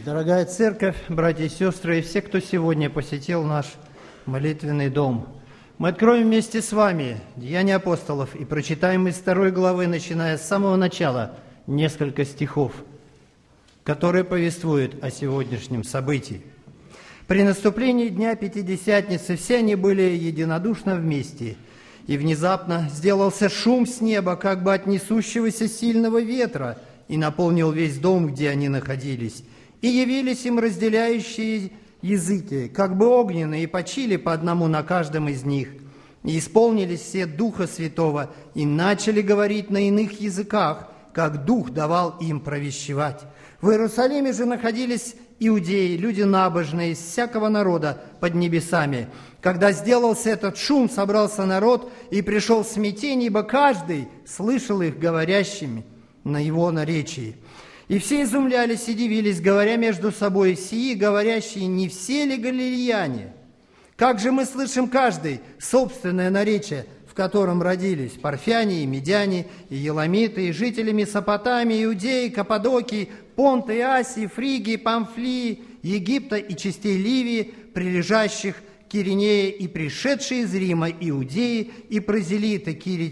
Дорогая церковь, братья и сестры, и все, кто сегодня посетил наш молитвенный дом, мы откроем вместе с вами Деяния апостолов и прочитаем из 2 главы, начиная с самого начала, несколько стихов, которые повествуют о сегодняшнем событии. При наступлении Дня Пятидесятницы все они были единодушно вместе, и внезапно сделался шум с неба, как бы от несущегося сильного ветра, и наполнил весь дом, где они находились. И явились им разделяющие языки, как бы огненные, и почили по одному на каждом из них. И исполнились все Духа Святого, и начали говорить на иных языках, как Дух давал им провещевать. В Иерусалиме же находились иудеи, люди набожные, из всякого народа под небесами. Когда сделался этот шум, собрался народ, и пришел смятение, ибо каждый слышал их говорящими на его наречии. И все изумлялись и дивились, говоря между собой: «Сии говорящие, не все ли галилеяне? Как же мы слышим каждый собственное наречие, в котором родились парфяне и медяне, и еламиты, и жители Месопотамии, Иудеи, Каппадокии, Понта и Асии, Фригии, Памфилии, Египта и частей Ливии, прилежащих к Киринее, и пришедшие из Рима иудеи и прозелиты,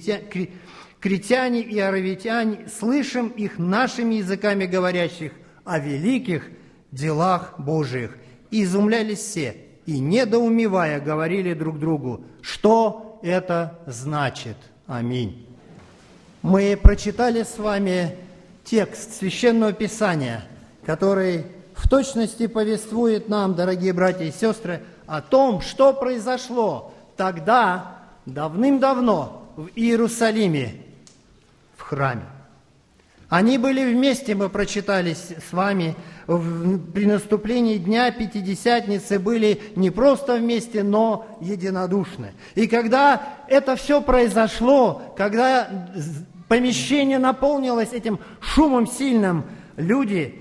критяне и аравитяне, слышим их нашими языками говорящих о великих делах Божиих». И изумлялись все, и, недоумевая, говорили друг другу: «Что это значит?» Аминь. Мы прочитали с вами текст Священного Писания, который в точности повествует нам, дорогие братья и сестры, о том, что произошло тогда, давным-давно, в Иерусалиме, в храме. Они были вместе, мы прочитали с вами, при наступлении Дня Пятидесятницы были не просто вместе, но единодушны. И когда это все произошло, когда помещение наполнилось этим шумом сильным, люди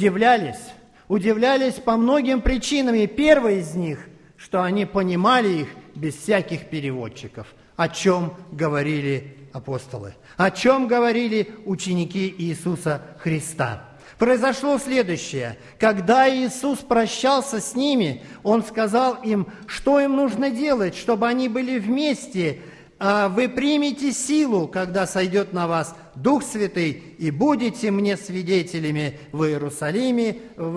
удивлялись по многим причинам. И первая из них, что они понимали их без всяких переводчиков, о чем говорили апостолы, о чем говорили ученики Иисуса Христа. Произошло следующее. Когда Иисус прощался с ними, Он сказал им, что им нужно делать, чтобы они были вместе. «Вы примете силу, когда сойдет на вас Дух Святый, и будете мне свидетелями в Иерусалиме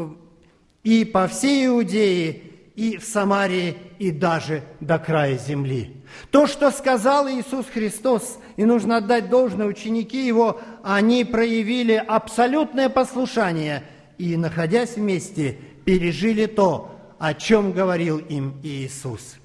и по всей Иудее, и в Самарии, и даже до края земли». То, что сказал Иисус Христос, и нужно отдать должное, ученики Его, они проявили абсолютное послушание и, находясь вместе, пережили то, о чем говорил им Иисус.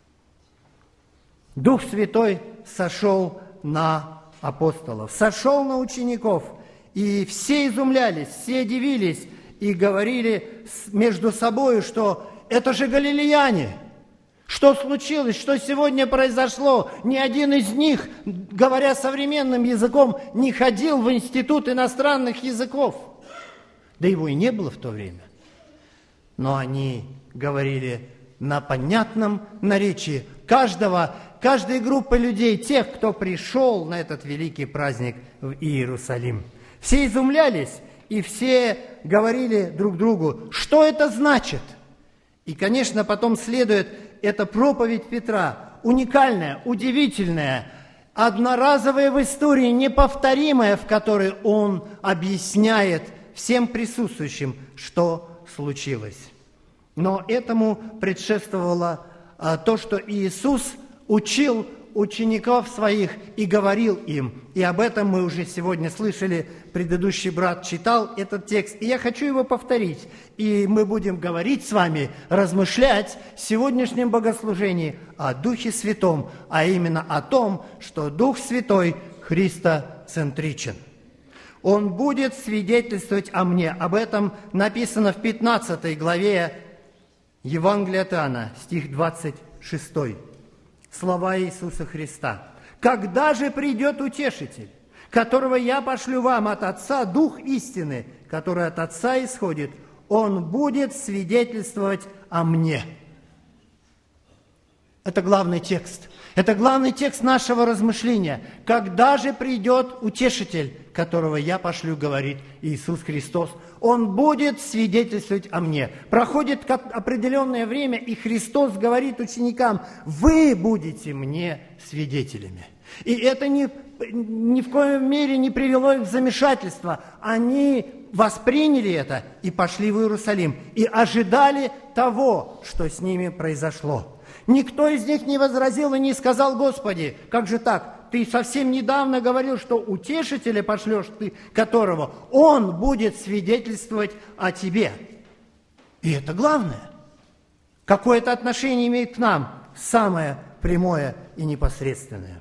Дух Святой сошел на апостолов, сошел на учеников, и все изумлялись, все дивились и говорили между собой, что это же галилеяне. Что случилось? Что сегодня произошло? Ни один из них, говоря современным языком, не ходил в институт иностранных языков. Да его и не было в то время. Но они говорили на понятном наречии каждой группы людей, тех, кто пришел на этот великий праздник в Иерусалим. Все изумлялись, и все говорили друг другу: что это значит? И, конечно, потом следует эта проповедь Петра, уникальная, удивительная, одноразовая в истории, неповторимая, в которой он объясняет всем присутствующим, что случилось. Но этому предшествовало то, что Иисус учил учеников своих и говорил им. И об этом мы уже сегодня слышали, предыдущий брат читал этот текст, и я хочу его повторить. И мы будем говорить с вами, размышлять в сегодняшнем богослужении о Духе Святом, а именно о том, что Дух Святой христоцентричен. Он будет свидетельствовать о мне. Об этом написано в 15 главе Евангелия от Иоанна, стих 26. Слова Иисуса Христа. «Когда же придет Утешитель, которого я пошлю вам от Отца, Дух истины, который от Отца исходит, Он будет свидетельствовать о мне». Это главный текст. Это главный текст нашего размышления. Когда же придет Утешитель, которого я пошлю, говорит Иисус Христос, Он будет свидетельствовать о мне. Проходит определенное время, и Христос говорит ученикам: вы будете мне свидетелями. И это ни в коем мере не привело их в замешательство. Они восприняли это и пошли в Иерусалим, и ожидали того, что с ними произошло. Никто из них не возразил и не сказал: Господи, как же так? Ты совсем недавно говорил, что Утешителя пошлешь ты, которого Он будет свидетельствовать о тебе. И это главное. Какое это отношение имеет к нам? Самое прямое и непосредственное.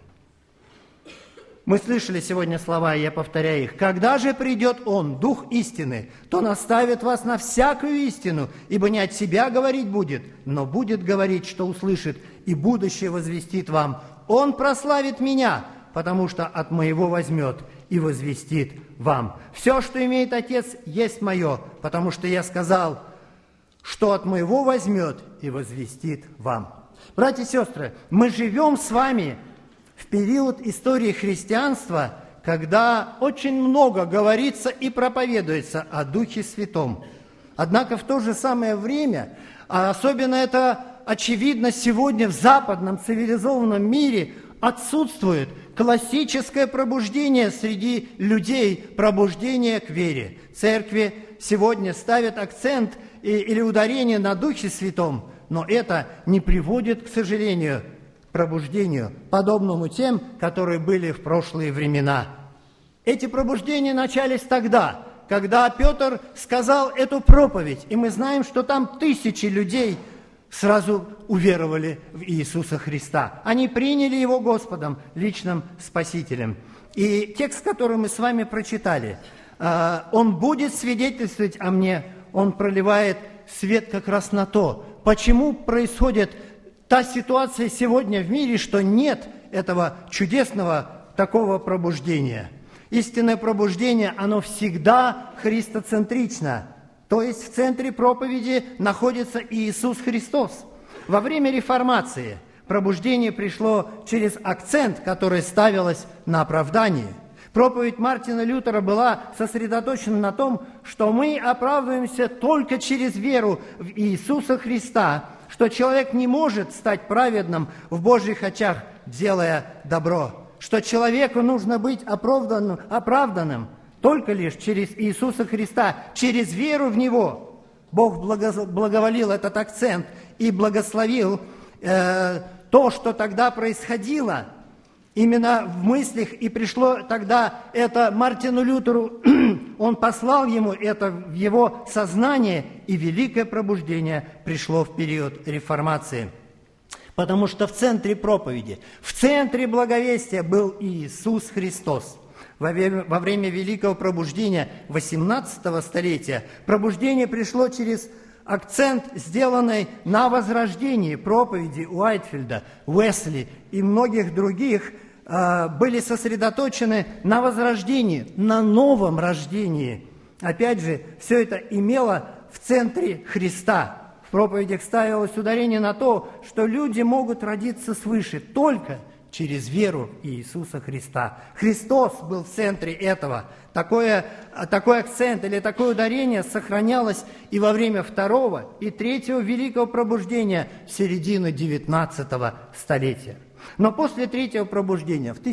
Мы слышали сегодня слова, и я повторяю их. «Когда же придет Он, Дух истины, то наставит вас на всякую истину, ибо не от себя говорить будет, но будет говорить, что услышит, и будущее возвестит вам. Он прославит Меня, потому что от Моего возьмет и возвестит вам. Все, что имеет Отец, есть Мое, потому что Я сказал, что от Моего возьмет и возвестит вам». Братья и сестры, мы живем с вами в период истории христианства, когда очень много говорится и проповедуется о Духе Святом. Однако в то же самое время, а особенно это очевидно сегодня в западном цивилизованном мире, отсутствует классическое пробуждение среди людей, пробуждение к вере. Церкви сегодня ставят акцент или ударение на Духе Святом, но это не приводит, к сожалению, пробуждению, подобному тем, которые были в прошлые времена. Эти пробуждения начались тогда, когда Петр сказал эту проповедь, и мы знаем, что там тысячи людей сразу уверовали в Иисуса Христа. Они приняли Его Господом, личным Спасителем. И текст, который мы с вами прочитали, «Он будет свидетельствовать о мне», он проливает свет как раз на то, почему происходит та ситуация сегодня в мире, что нет этого чудесного такого пробуждения. Истинное пробуждение, оно всегда христоцентрично. То есть в центре проповеди находится Иисус Христос. Во время реформации пробуждение пришло через акцент, который ставилось на оправдание. Проповедь Мартина Лютера была сосредоточена на том, что мы оправдываемся только через веру в Иисуса Христа, что человек не может стать праведным в Божьих очах, делая добро, что человеку нужно быть оправданным только лишь через Иисуса Христа, через веру в Него. Бог благоволил этот акцент и благословил то, что тогда происходило именно в мыслях, и пришло тогда это Мартину Лютеру, он послал ему это в его сознание, и великое пробуждение пришло в период реформации. Потому что в центре проповеди, в центре благовестия был Иисус Христос. Во время великого пробуждения 18 столетия пробуждение пришло через акцент, сделанный на возрождении проповеди Уайтфилда, Уэсли и многих других, были сосредоточены на возрождении, на новом рождении. Опять же, все это имело в центре Христа. В проповедях ставилось ударение на то, что люди могут родиться свыше только через веру в Иисуса Христа. Христос был в центре этого. Такой акцент или такое ударение сохранялось и во время второго и третьего великого пробуждения середины 19 столетия. Но после третьего пробуждения в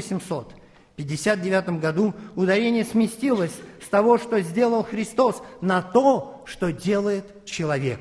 1859 году ударение сместилось с того, что сделал Христос, на то, что делает человек.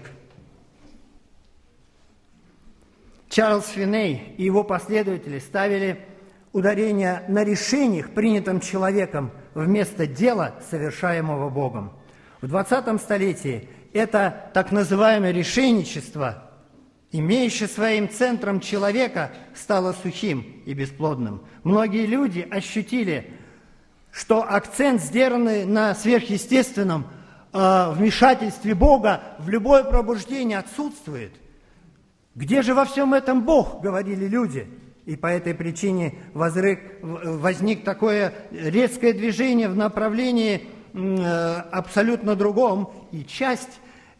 Чарльз Финней и его последователи ставили ударение на решениях, принятом человеком, вместо дела, совершаемого Богом. В 20 столетии это так называемое решенничество, имеющее своим центром человека, стало сухим и бесплодным. Многие люди ощутили, что акцент, сделанный на сверхъестественном вмешательстве Бога в любое пробуждение, отсутствует. Где же во всем этом Бог, говорили люди. И по этой причине возник такое резкое движение в направлении абсолютно другом. И часть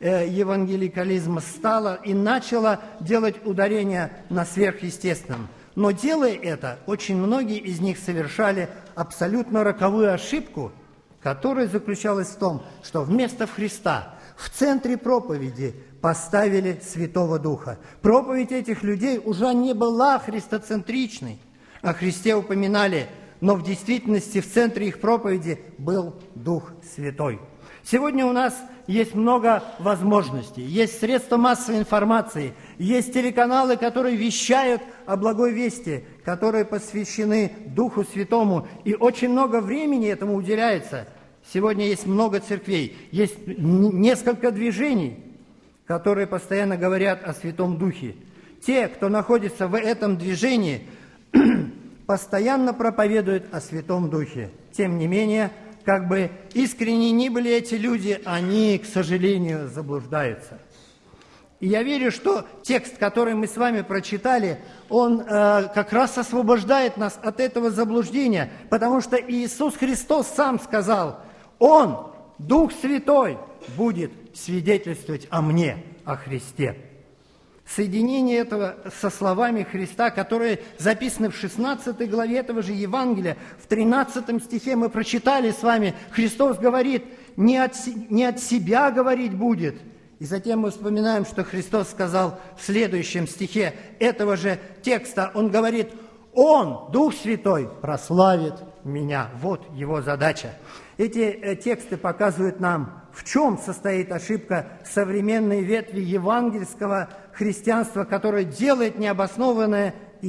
евангеликализма стало и начало делать ударение на сверхъестественном. Но делая это, очень многие из них совершали абсолютно роковую ошибку, которая заключалась в том, что вместо Христа в центре проповеди поставили Святого Духа. Проповедь этих людей уже не была христоцентричной. О Христе упоминали, но в действительности в центре их проповеди был Дух Святой. Сегодня у нас есть много возможностей, есть средства массовой информации, есть телеканалы, которые вещают о благой вести, которые посвящены Духу Святому, и очень много времени этому уделяется. Сегодня есть много церквей, есть несколько движений, которые постоянно говорят о Святом Духе. Те, кто находится в этом движении, постоянно проповедуют о Святом Духе. Тем не менее, как бы искренне ни были эти люди, они, к сожалению, заблуждаются. И я верю, что текст, который мы с вами прочитали, он как раз освобождает нас от этого заблуждения, потому что Иисус Христос сам сказал, Он, Дух Святой, будет свидетельствовать о мне, о Христе. Соединение этого со словами Христа, которые записаны в 16 главе этого же Евангелия, в 13 стихе мы прочитали с вами, Христос говорит, не от себя говорить будет. И затем мы вспоминаем, что Христос сказал в следующем стихе этого же текста, Он говорит, Он, Дух Святой, прославит меня. Вот Его задача. Эти тексты показывают нам, в чем состоит ошибка современной ветви евангельского христианства, которое делает необоснованное и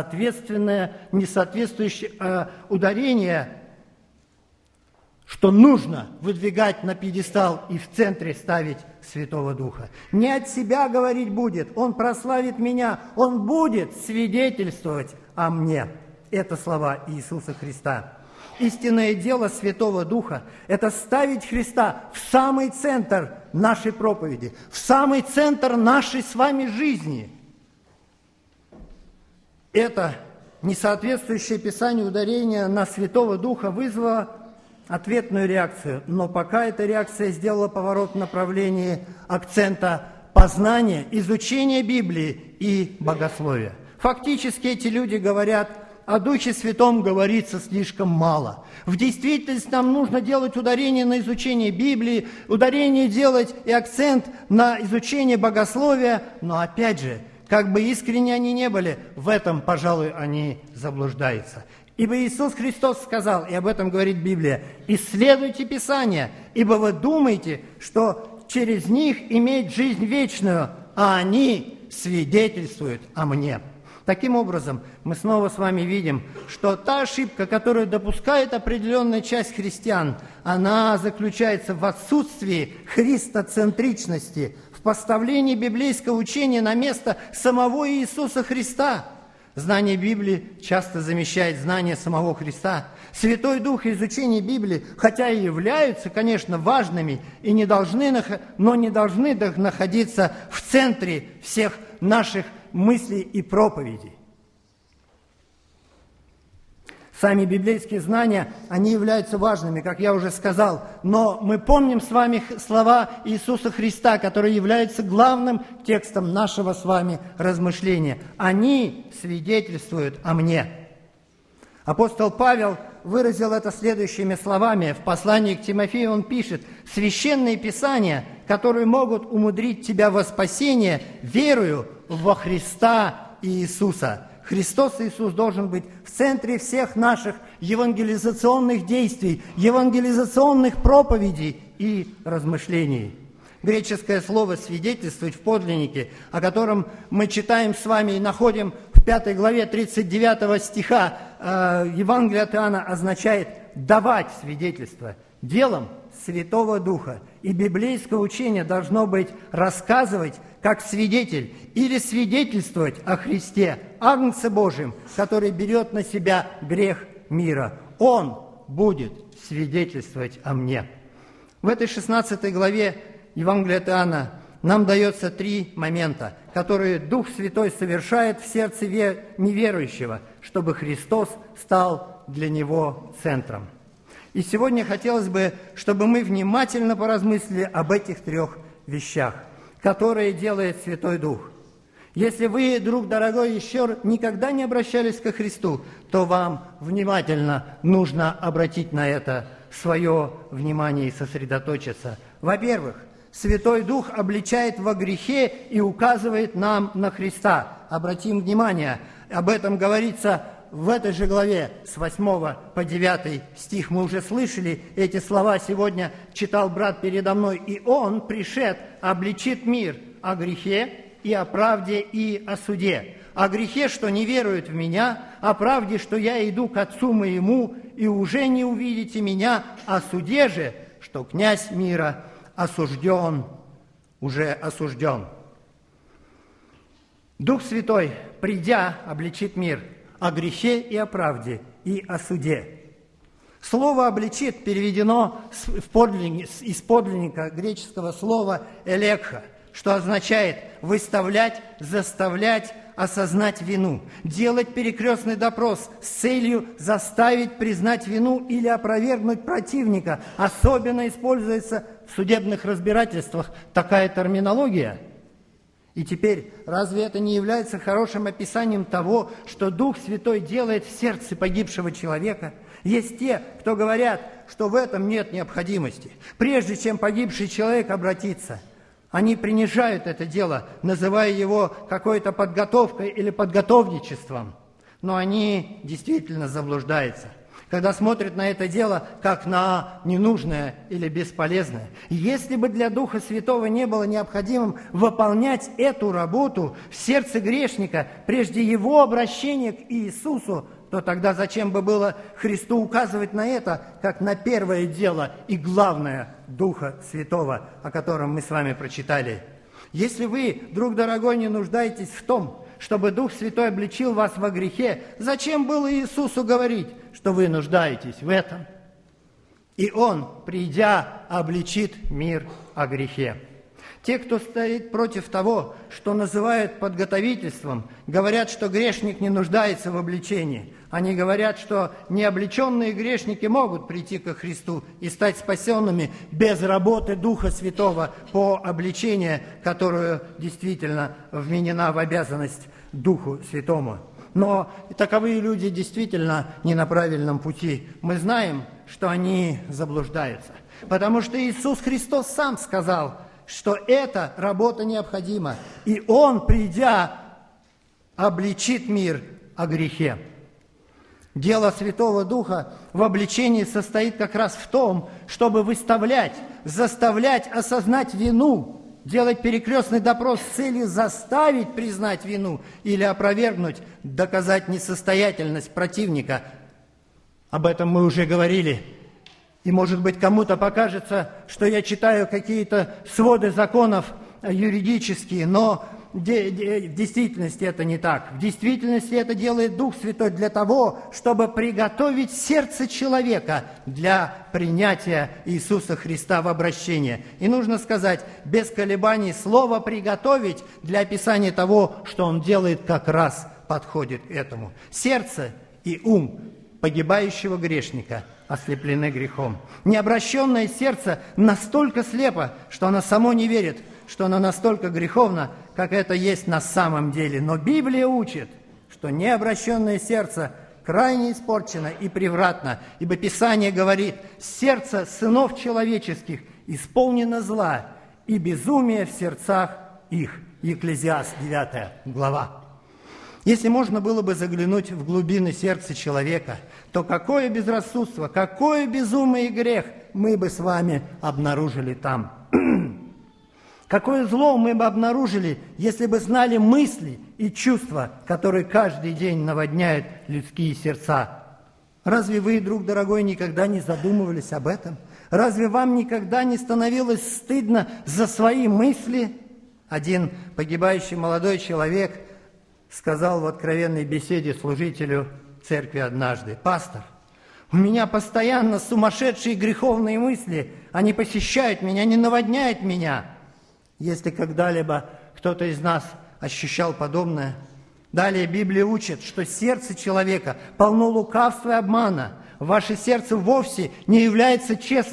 несоответствующее ударение, что нужно выдвигать на пьедестал и в центре ставить Святого Духа. Не от себя говорить будет, Он прославит меня, Он будет свидетельствовать о мне. Это слова Иисуса Христа. Истинное дело Святого Духа – это ставить Христа в самый центр нашей проповеди, в самый центр нашей с вами жизни. Это несоответствующее Писанию ударение на Святого Духа вызвало ответную реакцию, но пока эта реакция сделала поворот в направлении акцента познания, изучения Библии и богословия. Фактически эти люди говорят, о Духе Святом говорится слишком мало. В действительности нам нужно делать ударение на изучение Библии, ударение делать и акцент на изучение богословия, но опять же, как бы искренне они не были, в этом, пожалуй, они заблуждаются. Ибо Иисус Христос сказал, и об этом говорит Библия, «Исследуйте Писания, ибо вы думаете, что через них иметь жизнь вечную, а они свидетельствуют о мне». Таким образом, мы снова с вами видим, что та ошибка, которую допускает определенная часть христиан, она заключается в отсутствии христоцентричности, в поставлении библейского учения на место самого Иисуса Христа. Знание Библии часто замещает знание самого Христа. Святой Дух и изучение Библии, хотя и являются, конечно, важными, и но не должны находиться в центре всех наших мыслей и проповедей. Сами библейские знания, они являются важными, как я уже сказал, но мы помним с вами слова Иисуса Христа, которые являются главным текстом нашего с вами размышления. Они свидетельствуют о мне. Апостол Павел выразил это следующими словами. В послании к Тимофею он пишет: «Священные Писания, которые могут умудрить тебя во спасение, верою во Христа Иисуса». Христос Иисус должен быть в центре всех наших евангелизационных действий, евангелизационных проповедей и размышлений. Греческое слово «свидетельствовать» в подлиннике, о котором мы читаем с вами и находим в 5 главе 39 стиха Евангелия от Иоанна, означает «давать свидетельство» делом Святого Духа. И библейское учение должно быть рассказывать как свидетель или свидетельствовать о Христе, Агнце Божьем, который берет на себя грех мира. Он будет свидетельствовать о мне. В этой 16 главе Евангелия от Иоанна нам дается 3 момента, которые Дух Святой совершает в сердце неверующего, чтобы Христос стал для него центром. И сегодня хотелось бы, чтобы мы внимательно поразмыслили об этих 3 вещах, которые делает Святой Дух. Если вы, друг дорогой, еще никогда не обращались ко Христу, то вам внимательно нужно обратить на это свое внимание и сосредоточиться. Во-первых, Святой Дух обличает во грехе и указывает нам на Христа. Обратим внимание, об этом говорится в этой же главе с 8 по 9 стих. Мы уже слышали эти слова, сегодня читал брат передо мной. «И Он, пришед, обличит мир о грехе и о правде и о суде. О грехе, что не веруют в Меня, о правде, что Я иду к Отцу Моему, и уже не увидите Меня, о суде же, что князь мира осужден, уже осужден». Дух Святой, придя, обличит мир о грехе и о правде и о суде. Слово «обличит» переведено из подлинника греческого слова «элекха», что означает выставлять, заставлять, осознать вину, делать перекрестный допрос с целью заставить признать вину или опровергнуть противника. Особенно используется в судебных разбирательствах такая терминология. И теперь, разве это не является хорошим описанием того, что Дух Святой делает в сердце погибшего человека? Есть те, кто говорят, что в этом нет необходимости. Прежде чем погибший человек обратится, они принижают это дело, называя его какой-то подготовкой или подготовничеством. Но они действительно заблуждаются, когда смотрят на это дело как на ненужное или бесполезное. Если бы для Духа Святого не было необходимым выполнять эту работу в сердце грешника прежде его обращения к Иисусу, то тогда зачем бы было Христу указывать на это, как на первое дело и главное Духа Святого, о котором мы с вами прочитали? Если вы, друг дорогой, не нуждаетесь в том, чтобы Дух Святой обличил вас во грехе, зачем было Иисусу говорить, что вы нуждаетесь в этом? И Он, придя, обличит мир о грехе. Те, кто стоит против того, что называют подготовительством, говорят, что грешник не нуждается в обличении. Они говорят, что необличенные грешники могут прийти ко Христу и стать спасенными без работы Духа Святого по обличению, которую действительно вменена в обязанность Духу Святому. Но таковые люди действительно не на правильном пути. Мы знаем, что они заблуждаются, потому что Иисус Христос сам сказал, что эта работа необходима, и Он, придя, обличит мир о грехе. Дело Святого Духа в обличении состоит как раз в том, чтобы выставлять, заставлять осознать вину, делать перекрестный допрос с целью заставить признать вину или опровергнуть, доказать несостоятельность противника. Об этом мы уже говорили. И, может быть, кому-то покажется, что я читаю какие-то своды законов юридические, но в действительности это не так. В действительности это делает Дух Святой для того, чтобы приготовить сердце человека для принятия Иисуса Христа в обращение. И нужно сказать, без колебаний, слово «приготовить» для описания того, что Он делает, как раз подходит к этому. Сердце и ум погибающего грешника ослеплены грехом. Необращенное сердце настолько слепо, что оно само не верит, что оно настолько греховно, как это есть на самом деле. Но Библия учит, что необращенное сердце крайне испорчено и превратно, ибо Писание говорит, сердце сынов человеческих исполнено зла и безумие в сердцах их. Екклезиаст, 9 глава. Если можно было бы заглянуть в глубины сердца человека, то какое безрассудство, какое безумие и грех мы бы с вами обнаружили там. Какое зло мы бы обнаружили, если бы знали мысли и чувства, которые каждый день наводняют людские сердца. Разве вы, друг дорогой, никогда не задумывались об этом? Разве вам никогда не становилось стыдно за свои мысли? Один погибающий молодой человек сказал в откровенной беседе служителю церкви однажды: «Пастор, у меня постоянно сумасшедшие греховные мысли, они посещают меня, они наводняют меня». Если когда-либо кто-то из нас ощущал подобное. Далее Библия учит, что сердце человека полно лукавства и обмана. Ваше сердце вовсе не является честным.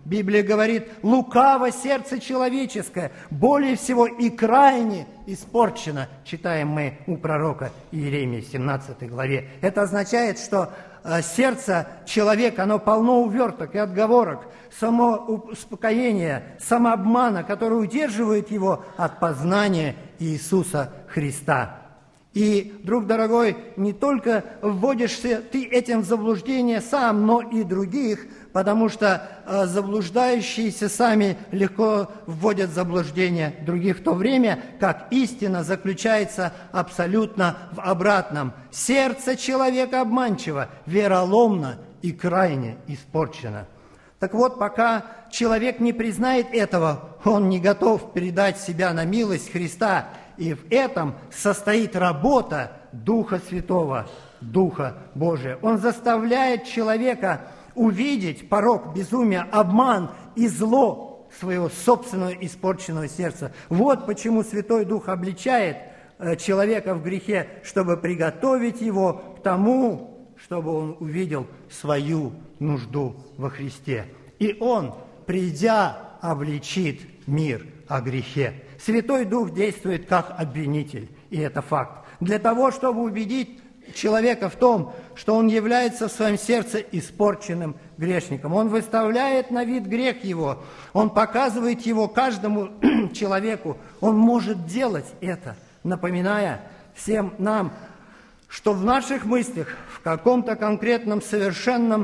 Библия говорит, лукаво сердце человеческое, более всего и крайне испорчено, читаем мы у пророка Иеремии в 17 главе. Это означает, что сердце человека, оно полно уверток и отговорок, самоуспокоения, самообмана, который удерживает его от познания Иисуса Христа. И, друг дорогой, не только вводишься ты этим в заблуждение сам, но и других, потому что заблуждающиеся сами легко вводят в заблуждение других, в то время как истина заключается абсолютно в обратном. Сердце человека обманчиво, вероломно и крайне испорчено. Так вот, пока человек не признает этого, он не готов передать себя на милость Христа. И в этом состоит работа Духа Святого, Духа Божия. Он заставляет человека увидеть порок, безумие, обман и зло своего собственного испорченного сердца. Вот почему Святой Дух обличает человека в грехе, чтобы приготовить его к тому, чтобы он увидел свою нужду во Христе. И он, придя, обличит мир о грехе. Святой Дух действует как обвинитель, и это факт. Для того, чтобы убедить человека в том, что он является в своем сердце испорченным грешником. Он выставляет на вид грех его, он показывает его каждому человеку. Он может делать это, напоминая всем нам, что в наших мыслях, в каком-то конкретном совершенном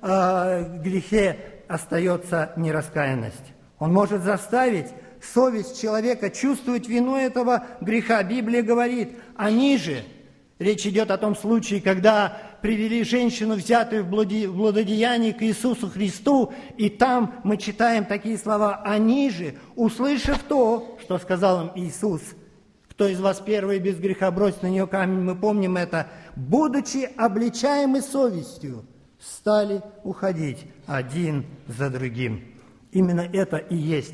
грехе остается нераскаянность. Он может заставить совесть человека чувствовать вину этого греха. Библия говорит, они же, речь идет о том случае, когда привели женщину, взятую в блудодеянии, к Иисусу Христу, и там мы читаем такие слова, они же, услышав то, что сказал им Иисус, кто из вас первый без греха бросит на нее камень, мы помним это, будучи обличаемы совестью, стали уходить один за другим. Именно это и есть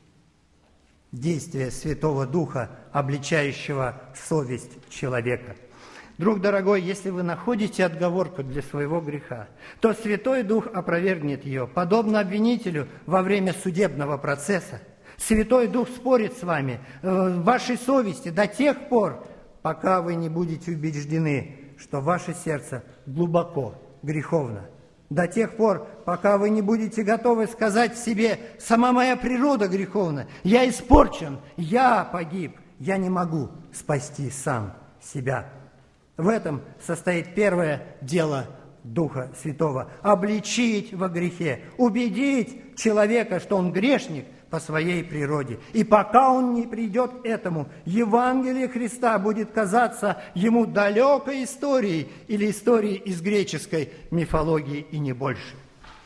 действие Святого Духа, обличающего совесть человека. Друг дорогой, если вы находите отговорку для своего греха, то Святой Дух опровергнет ее, подобно обвинителю во время судебного процесса. Святой Дух спорит с вами в вашей совести до тех пор, пока вы не будете убеждены, что ваше сердце глубоко греховно. До тех пор, пока вы не будете готовы сказать себе, сама моя природа греховна, я испорчен, я погиб, я не могу спасти сам себя. В этом состоит первое дело Духа Святого – обличить во грехе, убедить человека, что он грешник по своей природе. И пока он не придет к этому, Евангелие Христа будет казаться ему далекой историей или историей из греческой мифологии и не больше.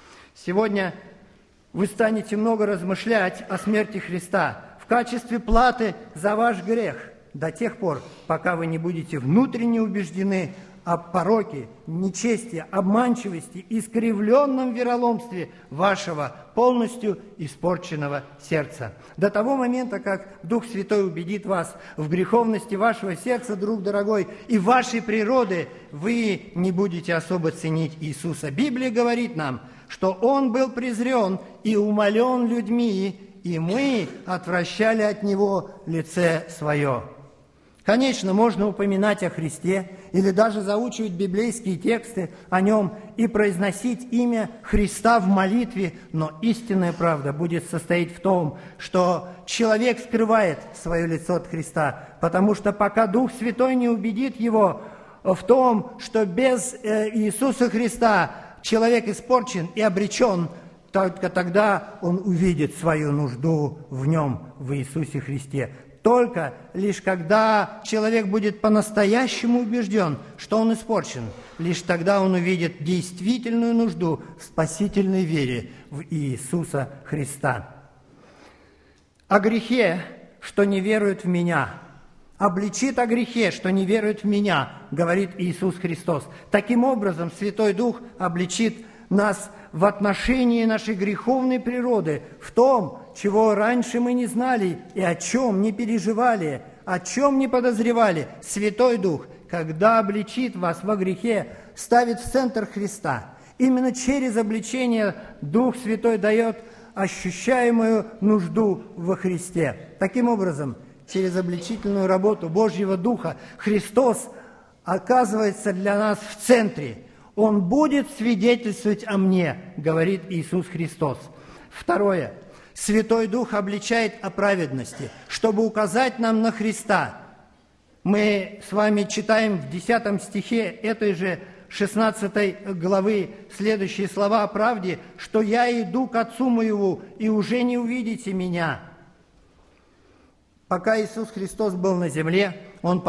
Сегодня вы станете много размышлять о смерти Христа в качестве платы за ваш грех до тех пор, пока вы не будете внутренне убеждены о пороке, нечестии, обманчивости, искривленном вероломстве вашего полностью испорченного сердца. До того момента, как Дух Святой убедит вас в греховности вашего сердца, друг дорогой, и вашей природы, вы не будете особо ценить Иисуса. Библия говорит нам, что Он был презрен и умолен людьми, и мы отвращали от Него лице свое. Конечно, можно упоминать о Христе или даже заучивать библейские тексты о Нем и произносить имя Христа в молитве, но истинная правда будет состоять в том, что человек скрывает свое лицо от Христа, потому что пока Дух Святой не убедит его в том, что без Иисуса Христа человек испорчен и обречен, только тогда он увидит свою нужду в Нем, в Иисусе Христе. Только лишь когда человек будет по-настоящему убежден, что он испорчен, лишь тогда он увидит действительную нужду в спасительной вере в Иисуса Христа. О грехе, что не верует в Меня, обличит о грехе, что не верует в Меня, говорит Иисус Христос. Таким образом, Святой Дух обличит нас в отношении нашей греховной природы, в том, чего раньше мы не знали и о чем не переживали, о чем не подозревали. Святой Дух, когда обличит вас во грехе, ставит в центр Христа. Именно через обличение Дух Святой дает ощущаемую нужду во Христе. Таким образом, через обличительную работу Божьего Духа Христос оказывается для нас в центре. Он будет свидетельствовать о мне, говорит Иисус Христос. Второе. Святой Дух обличает о праведности, чтобы указать нам на Христа. Мы с вами читаем в 10 стихе этой же 16 главы следующие слова о правде, что «Я иду к Отцу моему, и уже не увидите меня». Пока Иисус Христос был на земле, Он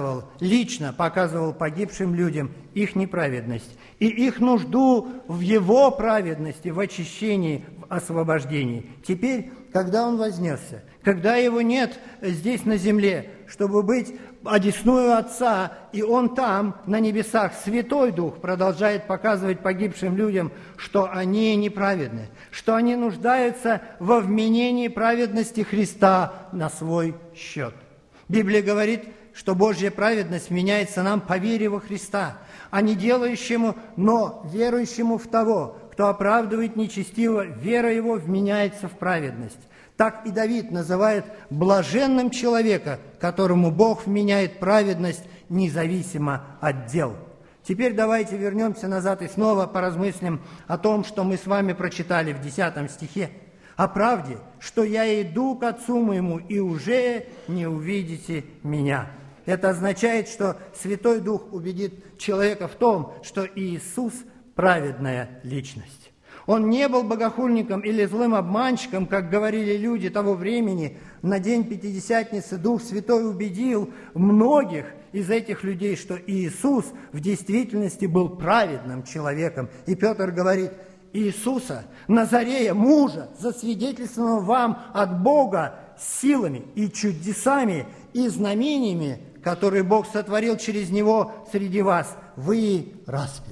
лично показывал погибшим людям их неправедность и их нужду в Его праведности, в очищении, в освобождении. Теперь, когда Он вознесся, когда Его нет здесь на земле, чтобы быть одесную Отца, и Он там, на небесах, Святой Дух продолжает показывать погибшим людям, что они неправедны, что они нуждаются во вменении праведности Христа на свой счет. Библия говорит, что Божья праведность меняется нам по вере во Христа, а не делающему, но верующему в того, кто оправдывает нечестиво, вера его вменяется в праведность. Так и Давид называет блаженным человека, которому Бог вменяет праведность независимо от дел. Теперь давайте вернемся назад и снова поразмыслим о том, что мы с вами прочитали в 10 стихе. О правде, что я иду к Отцу моему, и уже не увидите меня. Это означает, что Святой Дух убедит человека в том, что Иисус – праведная личность. Он не был богохульником или злым обманщиком, как говорили люди того времени. На день Пятидесятницы Дух Святой убедил многих из этих людей, что Иисус в действительности был праведным человеком. И Петр говорит: Иисуса, Назарея, мужа, засвидетельствованного вам от Бога силами и чудесами и знамениями, которые Бог сотворил через Него среди вас, вы распяли.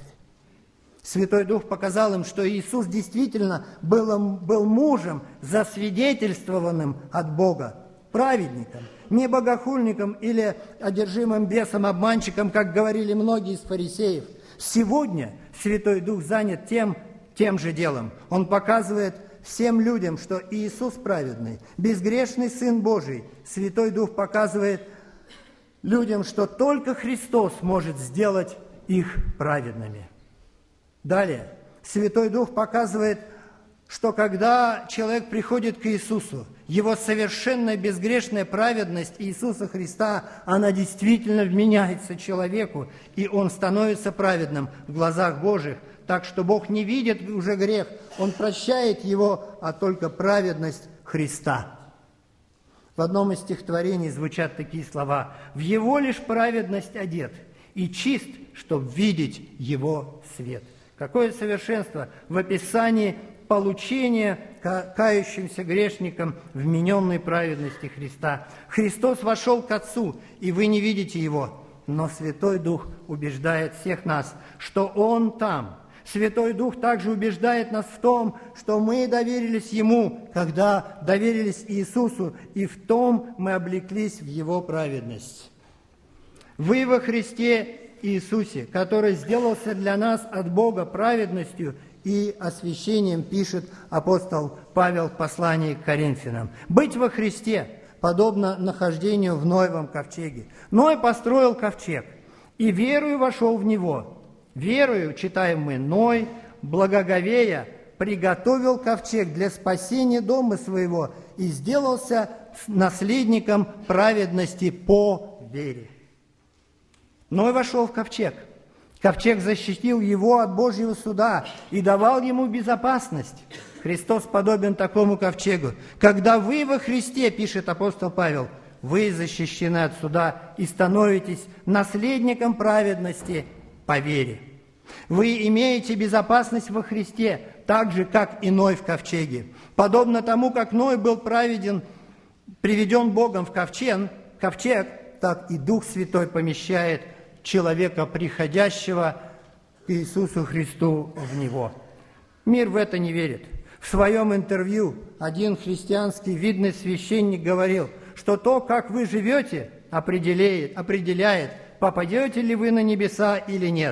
Святой Дух показал им, что Иисус действительно был мужем, засвидетельствованным от Бога, праведником, не богохульником или одержимым бесом обманщиком, как говорили многие из фарисеев. Сегодня Святой Дух занят тем же делом. Он показывает всем людям, что Иисус праведный, безгрешный Сын Божий. Святой Дух показывает людям, что только Христос может сделать их праведными. Далее, Святой Дух показывает, что когда человек приходит к Иисусу, его совершенная безгрешная праведность Иисуса Христа, она действительно вменяется человеку, и он становится праведным в глазах Божьих, так что Бог не видит уже грех, Он прощает его, а только праведность Христа. В одном из стихотворений звучат такие слова: «В Его лишь праведность одет, и чист, чтоб видеть Его свет». Какое совершенство в описании получения кающимся грешникам вмененной праведности Христа. Христос вошел к Отцу, и вы не видите Его, но Святой Дух убеждает всех нас, что Он там. Святой Дух также убеждает нас в том, что мы доверились Ему, когда доверились Иисусу, и в том мы облеклись в Его праведность. Вы во Христе Иисусе, который сделался для нас от Бога праведностью и освящением, пишет апостол Павел в послании к Коринфянам. Быть во Христе подобно нахождению в Ноевом ковчеге. Ной построил ковчег, и верою вошел в него. Верою, читаем мы, Ной, благоговея, приготовил ковчег для спасения дома своего и сделался наследником праведности по вере. Ной вошел в ковчег. Ковчег защитил его от Божьего суда и давал ему безопасность. Христос подобен такому ковчегу. Когда вы во Христе, пишет апостол Павел, вы защищены от суда и становитесь наследником праведности по вере. Вы имеете безопасность во Христе, так же, как и Ной в ковчеге. Подобно тому, как Ной был праведен, приведен Богом в ковчег, так и Дух Святой помещает человека, приходящего к Иисусу Христу, в него. Мир в это не верит. В своем интервью один христианский видный священник говорил, что то, как вы живете, определяет, попадете ли вы на небеса или нет.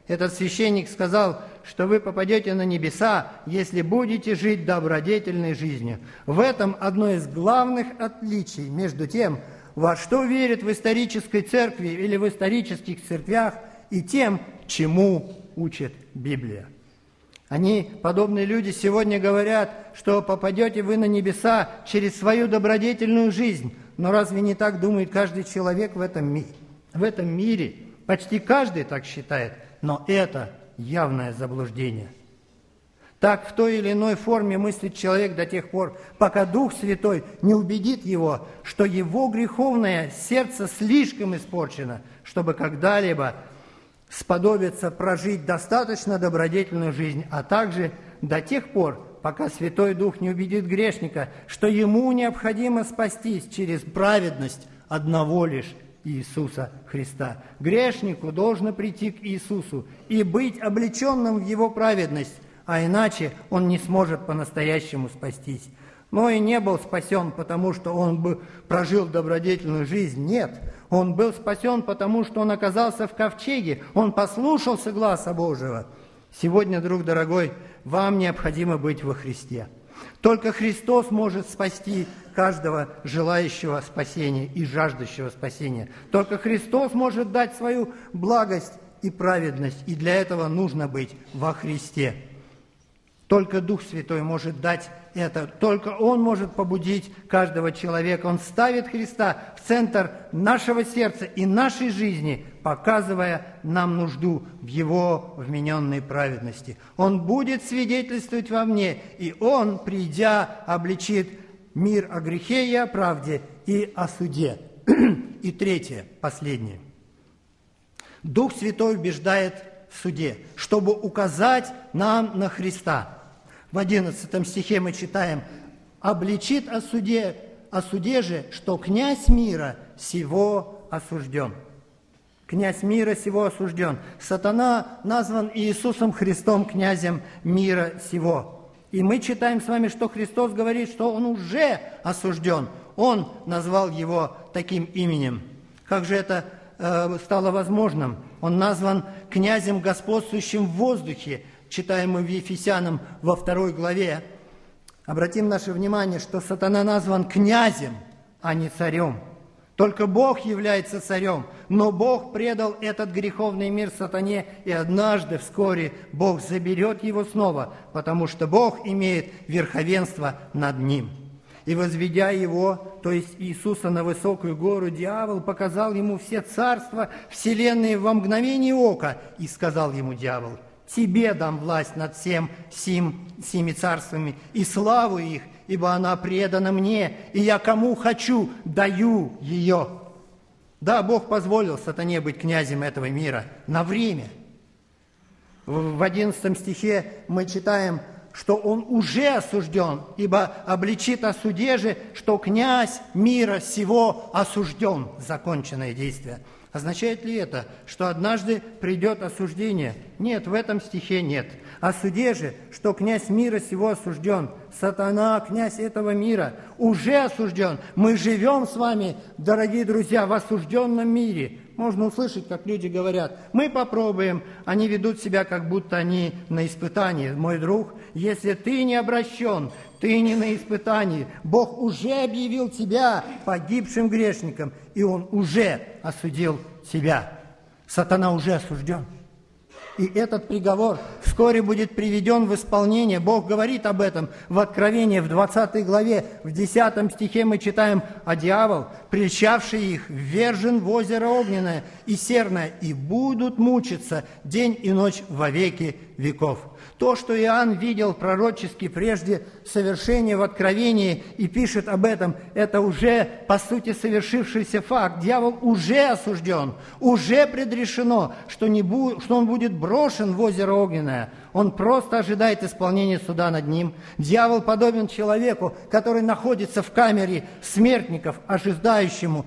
Этот священник сказал, что вы попадете на небеса, если будете жить добродетельной жизнью. В этом одно из главных отличий между тем, во что верят в исторической церкви или в исторических церквях, и тем, чему учит Библия. Они, подобные люди, сегодня говорят, что попадете вы на небеса через свою добродетельную жизнь. Но разве не так думает каждый человек в этом мире? В этом мире почти каждый так считает, но это явное заблуждение. Так в той или иной форме мыслит человек до тех пор, пока Дух Святой не убедит его, что его греховное сердце слишком испорчено, чтобы когда-либо сподобиться прожить достаточно добродетельную жизнь, а также до тех пор, пока Святой Дух не убедит грешника, что ему необходимо спастись через праведность одного лишь Иисуса Христа. Грешнику должно прийти к Иисусу и быть облеченным в Его праведность, а иначе он не сможет по-настоящему спастись. Но и не был спасен, потому что он бы прожил добродетельную жизнь. Нет, он был спасен, потому что он оказался в ковчеге, он послушался гласа Божьего. Сегодня, друг дорогой, вам необходимо быть во Христе. Только Христос может спасти каждого желающего спасения и жаждущего спасения. Только Христос может дать свою благость и праведность, и для этого нужно быть во Христе. Только Дух Святой может дать это, только Он может побудить каждого человека. Он ставит Христа в центр нашего сердца и нашей жизни, показывая нам нужду в Его вмененной праведности. Он будет свидетельствовать во мне, и Он, придя, обличит мир о грехе и о правде, и о суде. И третье, последнее. Дух Святой убеждает в суде, чтобы указать нам на Христа. В 11 стихе мы читаем: «Обличит о суде же, что князь мира сего осужден». Князь мира сего осужден. Сатана назван Иисусом Христом князем мира сего. И мы читаем с вами, что Христос говорит, что он уже осужден. Он назвал его таким именем. Как же это стало возможным? Он назван князем, господствующим в воздухе. Читаем мы в Ефесянам во 2 главе. Обратим наше внимание, что сатана назван князем, а не царем. Только Бог является царем, но Бог предал этот греховный мир сатане, и однажды, вскоре, Бог заберет его снова, потому что Бог имеет верховенство над ним. И возведя его, то есть Иисуса, на высокую гору, дьявол показал ему все царства вселенной во мгновение ока, и сказал ему дьявол: «Тебе дам власть над семи царствами и славу их, ибо она предана мне, и я кому хочу, даю ее». Да, Бог позволил сатане быть князем этого мира на время. В 11 стихе мы читаем, что он уже осужден, ибо обличит о суде же, что князь мира сего осужден. Законченное действие. Означает ли это, что однажды придет осуждение? Нет, в этом стихе нет. О суде же, что князь мира сего осужден. Сатана, князь этого мира, уже осужден. Мы живем с вами, дорогие друзья, в осужденном мире. Можно услышать, как люди говорят: мы попробуем. Они ведут себя, как будто они на испытании. Мой друг, если ты не обращен, ты не на испытании. Бог уже объявил тебя погибшим грешником, и Он уже осудил тебя. Сатана уже осужден. И этот приговор вскоре будет приведен в исполнение. Бог говорит об этом в Откровении, в 20 главе, в 10 стихе мы читаем: «А дьявол, прельщавший их, ввержен в озеро огненное и серное, и будут мучиться день и ночь во веки веков». То, что Иоанн видел пророчески прежде совершения в Откровении и пишет об этом, это уже, по сути, совершившийся факт. Дьявол уже осужден, уже предрешено, что он будет брошен в озеро огненное. Он просто ожидает исполнения суда над ним. Дьявол подобен человеку, который находится в камере смертников, ожидающему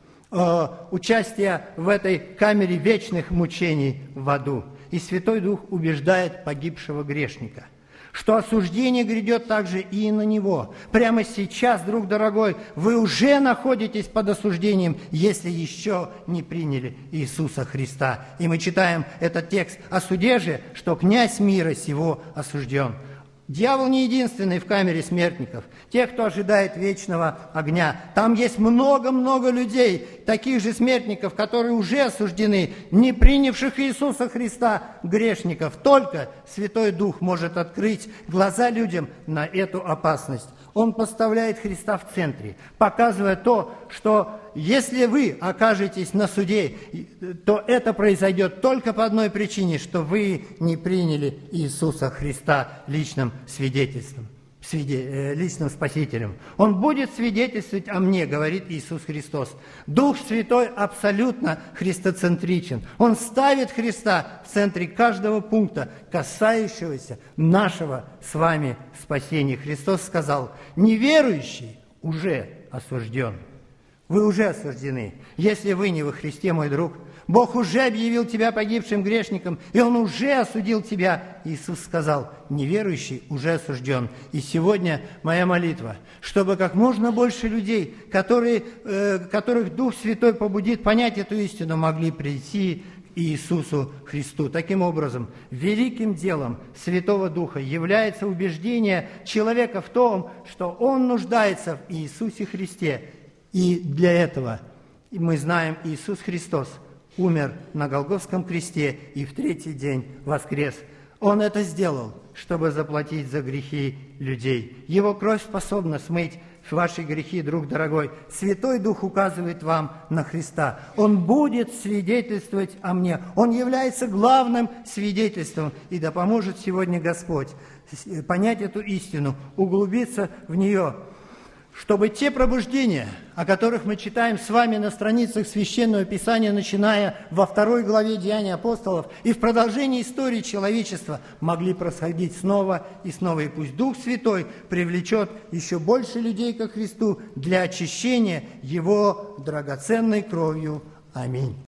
участия в этой камере вечных мучений в аду. И Святой Дух убеждает погибшего грешника. что осуждение грядет также и на него. Прямо сейчас, друг дорогой, вы уже находитесь под осуждением, если еще не приняли Иисуса Христа. И мы читаем этот текст о суде же, что князь мира сего осужден. Дьявол не единственный в камере смертников, тех, кто ожидает вечного огня. Там есть много-много людей, таких же смертников, которые уже осуждены, не принявших Иисуса Христа, грешников. Только Святой Дух может открыть глаза людям на эту опасность. Он поставляет Христа в центре, показывая то, что если вы окажетесь на суде, то это произойдет только по одной причине, что вы не приняли Иисуса Христа личным свидетельством, личным Спасителем. Он будет свидетельствовать о мне, говорит Иисус Христос. Дух Святой абсолютно христоцентричен. Он ставит Христа в центре каждого пункта, касающегося нашего с вами спасения. Христос сказал: неверующий уже осужден. Вы уже осуждены, если вы не во Христе, мой друг. Бог уже объявил тебя погибшим грешником, и Он уже осудил тебя. Иисус сказал: неверующий уже осужден. И сегодня моя молитва, чтобы как можно больше людей, которых Дух Святой побудит понять эту истину, могли прийти к Иисусу Христу. Таким образом, великим делом Святого Духа является убеждение человека в том, что он нуждается в Иисусе Христе. И для этого мы знаем, Иисус Христос умер на Голгофском кресте и в третий день воскрес. Он это сделал, чтобы заплатить за грехи людей. Его кровь способна смыть ваши грехи, друг дорогой. Святой Дух указывает вам на Христа. Он будет свидетельствовать о мне. Он является главным свидетельством. И да поможет сегодня Господь понять эту истину, углубиться в нее, чтобы те пробуждения, о которых мы читаем с вами на страницах Священного Писания, начиная во 2 главе Деяний апостолов и в продолжении истории человечества, могли происходить снова и снова. И пусть Дух Святой привлечет еще больше людей ко Христу для очищения Его драгоценной кровью. Аминь.